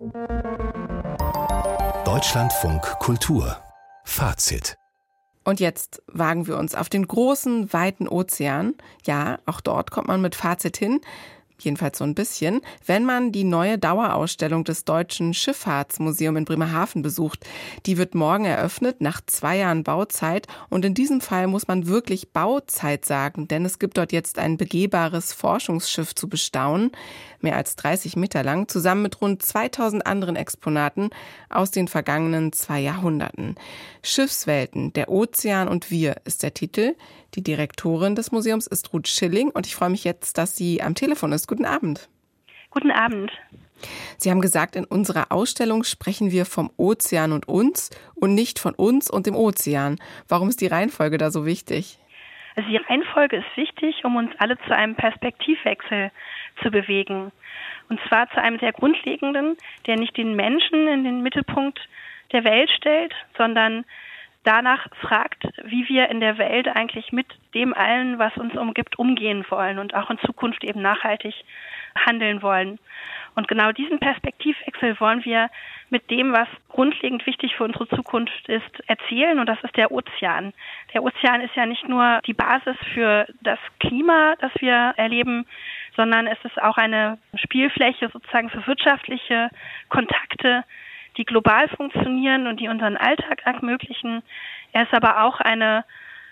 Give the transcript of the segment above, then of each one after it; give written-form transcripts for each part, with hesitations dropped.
Deutschlandfunk Kultur Fazit. Und jetzt wagen wir uns auf den großen, weiten Ozean. Ja, auch dort kommt man mit Fazit hin. Jedenfalls so ein bisschen, wenn man die neue Dauerausstellung des Deutschen Schifffahrtsmuseums in Bremerhaven besucht. Die wird morgen eröffnet, nach 2 Jahren Bauzeit. Und in diesem Fall muss man wirklich Bauzeit sagen, denn es gibt dort jetzt ein begehbares Forschungsschiff zu bestaunen, mehr als 30 Meter lang, zusammen mit rund 2000 anderen Exponaten aus den vergangenen 2 Jahrhunderten. Schiffswelten, der Ozean und wir ist der Titel. Die Direktorin des Museums ist Ruth Schilling und ich freue mich jetzt, dass sie am Telefon ist. Guten Abend. Guten Abend. Sie haben gesagt, in unserer Ausstellung sprechen wir vom Ozean und uns und nicht von uns und dem Ozean. Warum ist die Reihenfolge da so wichtig? Also die Reihenfolge ist wichtig, um uns alle zu einem Perspektivwechsel zu bewegen. Und zwar zu einem sehr grundlegenden, der nicht den Menschen in den Mittelpunkt der Welt stellt, sondern danach fragt, wie wir in der Welt eigentlich mit dem allen, was uns umgibt, umgehen wollen und auch in Zukunft eben nachhaltig handeln wollen. Und genau diesen Perspektivwechsel wollen wir mit dem, was grundlegend wichtig für unsere Zukunft ist, erzählen, und das ist der Ozean. Der Ozean ist ja nicht nur die Basis für das Klima, das wir erleben, sondern es ist auch eine Spielfläche sozusagen für wirtschaftliche Kontakte, die global funktionieren und die unseren Alltag ermöglichen. Er ist aber auch eine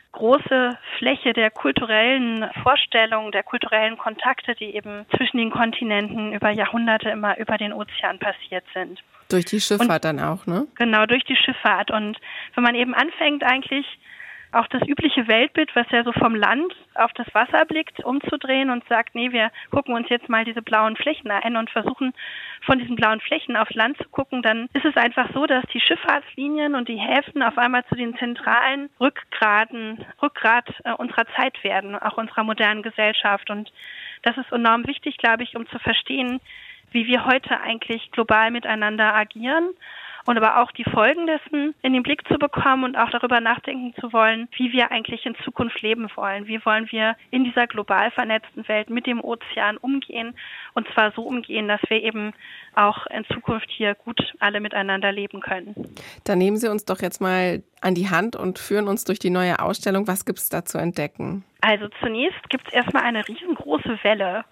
große Fläche der kulturellen Vorstellungen, der kulturellen Kontakte, die eben zwischen den Kontinenten über Jahrhunderte immer über den Ozean passiert sind. Durch die Schifffahrt dann auch, ne? Genau, durch die Schifffahrt. Und wenn man eben anfängt, eigentlich auch das übliche Weltbild, was ja so vom Land auf das Wasser blickt, umzudrehen und sagt, nee, wir gucken uns jetzt mal diese blauen Flächen ein und versuchen von diesen blauen Flächen aufs Land zu gucken, dann ist es einfach so, dass die Schifffahrtslinien und die Häfen auf einmal zu den zentralen Rückgrat unserer Zeit werden, auch unserer modernen Gesellschaft. Und das ist enorm wichtig, glaube ich, um zu verstehen, wie wir heute eigentlich global miteinander agieren. Und aber auch die Folgen dessen in den Blick zu bekommen und auch darüber nachdenken zu wollen, wie wir eigentlich in Zukunft leben wollen. Wie wollen wir in dieser global vernetzten Welt mit dem Ozean umgehen, und zwar so umgehen, dass wir eben auch in Zukunft hier gut alle miteinander leben können. Dann nehmen Sie uns doch jetzt mal an die Hand und führen uns durch die neue Ausstellung. Was gibt es da zu entdecken? Also zunächst gibt es erstmal eine riesengroße Welle.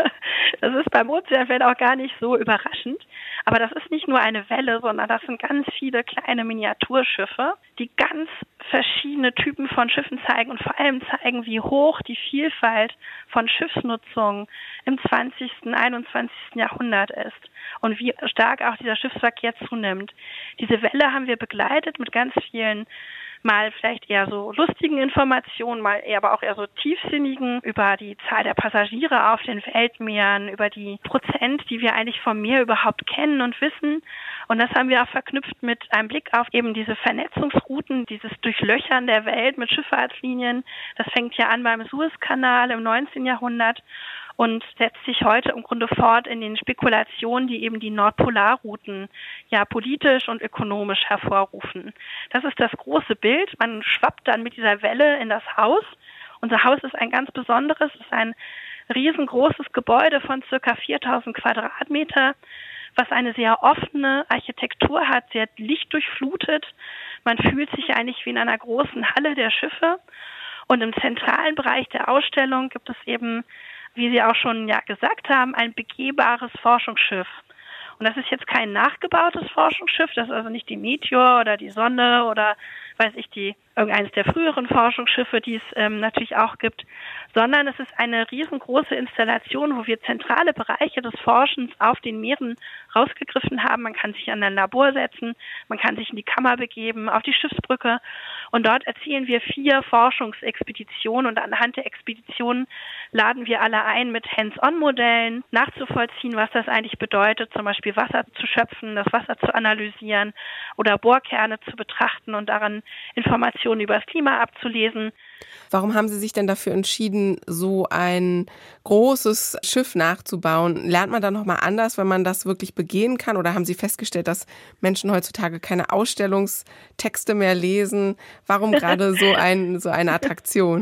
Das ist beim Ozeanwellen auch gar nicht so überraschend. Aber das ist nicht nur eine Welle, sondern das sind ganz viele kleine Miniaturschiffe, die ganz verschiedene Typen von Schiffen zeigen und vor allem zeigen, wie hoch die Vielfalt von Schiffsnutzung im 20., 21. Jahrhundert ist und wie stark auch dieser Schiffsverkehr zunimmt. Diese Welle haben wir begleitet mit ganz vielen mal vielleicht eher so lustigen Informationen, mal eher aber auch eher so tiefsinnigen über die Zahl der Passagiere auf den Weltmeeren, über die Prozent, die wir eigentlich vom Meer überhaupt kennen und wissen. Und das haben wir auch verknüpft mit einem Blick auf eben diese Vernetzungsrouten, dieses Durchlöchern der Welt mit Schifffahrtslinien. Das fängt ja an beim Suezkanal im 19. Jahrhundert und setzt sich heute im Grunde fort in den Spekulationen, die eben die Nordpolarrouten ja politisch und ökonomisch hervorrufen. Das ist das große Bild. Man schwappt dann mit dieser Welle in das Haus. Unser Haus ist ein ganz besonderes, es ist ein riesengroßes Gebäude von circa 4000 Quadratmeter, was eine sehr offene Architektur hat, sehr lichtdurchflutet. Man fühlt sich eigentlich wie in einer großen Halle der Schiffe. Und im zentralen Bereich der Ausstellung gibt es eben, wie Sie auch schon ja gesagt haben, ein begehbares Forschungsschiff. Und das ist jetzt kein nachgebautes Forschungsschiff, das ist also nicht die Meteor oder die Sonne oder irgendeines der früheren Forschungsschiffe, die es natürlich auch gibt, sondern es ist eine riesengroße Installation, wo wir zentrale Bereiche des Forschens auf den Meeren rausgegriffen haben. Man kann sich an ein Labor setzen, man kann sich in die Kammer begeben, auf die Schiffsbrücke, und dort erzählen wir 4 Forschungsexpeditionen, und anhand der Expeditionen laden wir alle ein, mit Hands-on-Modellen nachzuvollziehen, was das eigentlich bedeutet, zum Beispiel Wasser zu schöpfen, das Wasser zu analysieren oder Bohrkerne zu betrachten und daran Informationen über das Klima abzulesen. Warum haben Sie sich denn dafür entschieden, so ein großes Schiff nachzubauen? Lernt man da nochmal anders, wenn man das wirklich begehen kann? Oder haben Sie festgestellt, dass Menschen heutzutage keine Ausstellungstexte mehr lesen? Warum gerade so eine Attraktion?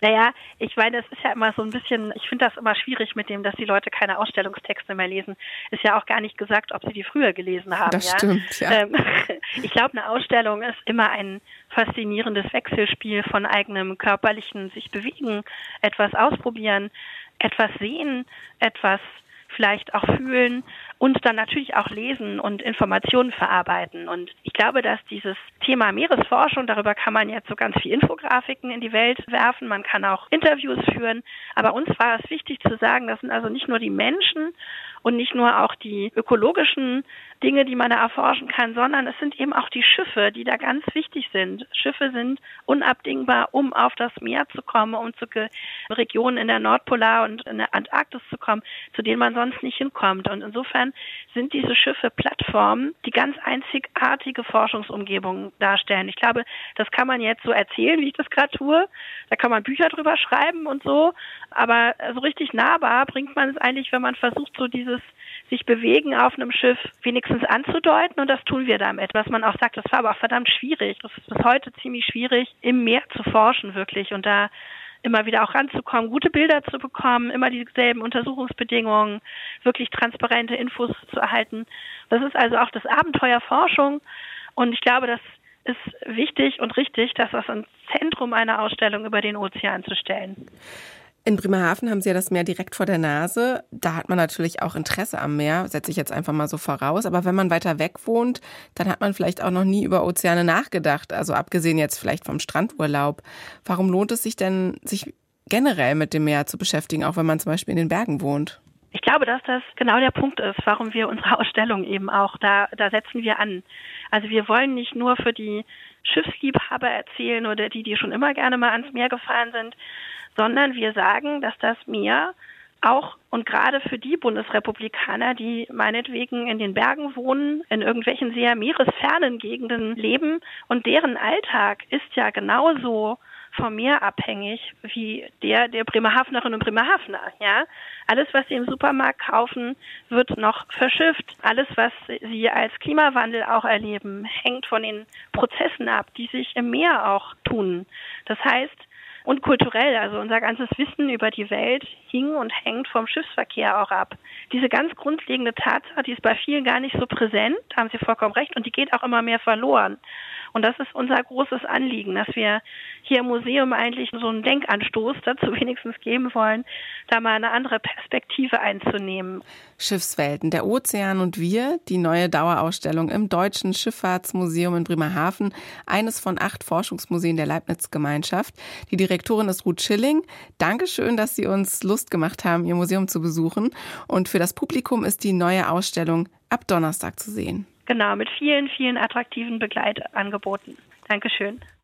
Naja, ich meine, es ist ja immer so ein bisschen, ich finde das immer schwierig mit dem, dass die Leute keine Ausstellungstexte mehr lesen. Ist ja auch gar nicht gesagt, ob sie die früher gelesen haben. Das stimmt, ja. Ich glaube, eine Ausstellung ist immer ein faszinierendes Wechselspiel von eigenem körperlichen sich bewegen, etwas ausprobieren, etwas sehen, etwas vielleicht auch fühlen und dann natürlich auch lesen und Informationen verarbeiten. Und ich glaube, dass dieses Thema Meeresforschung, darüber kann man jetzt so ganz viel Infografiken in die Welt werfen, man kann auch Interviews führen, aber uns war es wichtig zu sagen, das sind also nicht nur die Menschen und nicht nur auch die ökologischen Dinge, die man da erforschen kann, sondern es sind eben auch die Schiffe, die da ganz wichtig sind. Schiffe sind unabdingbar, um auf das Meer zu kommen, um zu Regionen in der Nordpolar und in der Antarktis zu kommen, zu denen man sonst nicht hinkommt. Und insofern sind diese Schiffe Plattformen, die ganz einzigartige Forschungsumgebungen darstellen. Ich glaube, das kann man jetzt so erzählen, wie ich das gerade tue. Da kann man Bücher drüber schreiben und so. Aber so richtig nahbar bringt man es eigentlich, wenn man versucht, so dieses sich bewegen auf einem Schiff wenigstens anzudeuten, und das tun wir damit. Was man auch sagt, das war aber auch verdammt schwierig. Das ist bis heute ziemlich schwierig, im Meer zu forschen wirklich und da immer wieder auch ranzukommen, gute Bilder zu bekommen, immer dieselben Untersuchungsbedingungen, wirklich transparente Infos zu erhalten. Das ist also auch das Abenteuer Forschung, und ich glaube, das ist wichtig und richtig, das ins Zentrum einer Ausstellung über den Ozean zu stellen. In Bremerhaven haben Sie ja das Meer direkt vor der Nase. Da hat man natürlich auch Interesse am Meer, setze ich jetzt einfach mal so voraus. Aber wenn man weiter weg wohnt, dann hat man vielleicht auch noch nie über Ozeane nachgedacht. Also abgesehen jetzt vielleicht vom Strandurlaub. Warum lohnt es sich denn, sich generell mit dem Meer zu beschäftigen, auch wenn man zum Beispiel in den Bergen wohnt? Ich glaube, dass das genau der Punkt ist, warum wir unsere Ausstellung eben auch, da setzen wir an. Also wir wollen nicht nur für die Schiffsliebhaber erzählen oder die schon immer gerne mal ans Meer gefahren sind, sondern wir sagen, dass das Meer auch und gerade für die Bundesrepublikaner, die meinetwegen in den Bergen wohnen, in irgendwelchen sehr meeresfernen Gegenden leben, und deren Alltag ist ja genauso vom Meer abhängig wie der Bremerhavenerinnen und Bremerhavener. Ja? Alles, was sie im Supermarkt kaufen, wird noch verschifft. Alles, was sie als Klimawandel auch erleben, hängt von den Prozessen ab, die sich im Meer auch tun. Das heißt, und kulturell, also unser ganzes Wissen über die Welt hing und hängt vom Schiffsverkehr auch ab. Diese ganz grundlegende Tatsache, die ist bei vielen gar nicht so präsent, da haben Sie vollkommen recht, und die geht auch immer mehr verloren. Und das ist unser großes Anliegen, dass wir hier im Museum eigentlich so einen Denkanstoß dazu wenigstens geben wollen, da mal eine andere Perspektive einzunehmen. Schiffswelten, der Ozean und wir, die neue Dauerausstellung im Deutschen Schifffahrtsmuseum in Bremerhaven, eines von 8 Forschungsmuseen der Leibniz-Gemeinschaft. Die Direktorin ist Ruth Schilling. Dankeschön, dass Sie uns Lust gemacht haben, Ihr Museum zu besuchen. Und für das Publikum ist die neue Ausstellung ab Donnerstag zu sehen. Genau, mit vielen, vielen attraktiven Begleitangeboten. Dankeschön.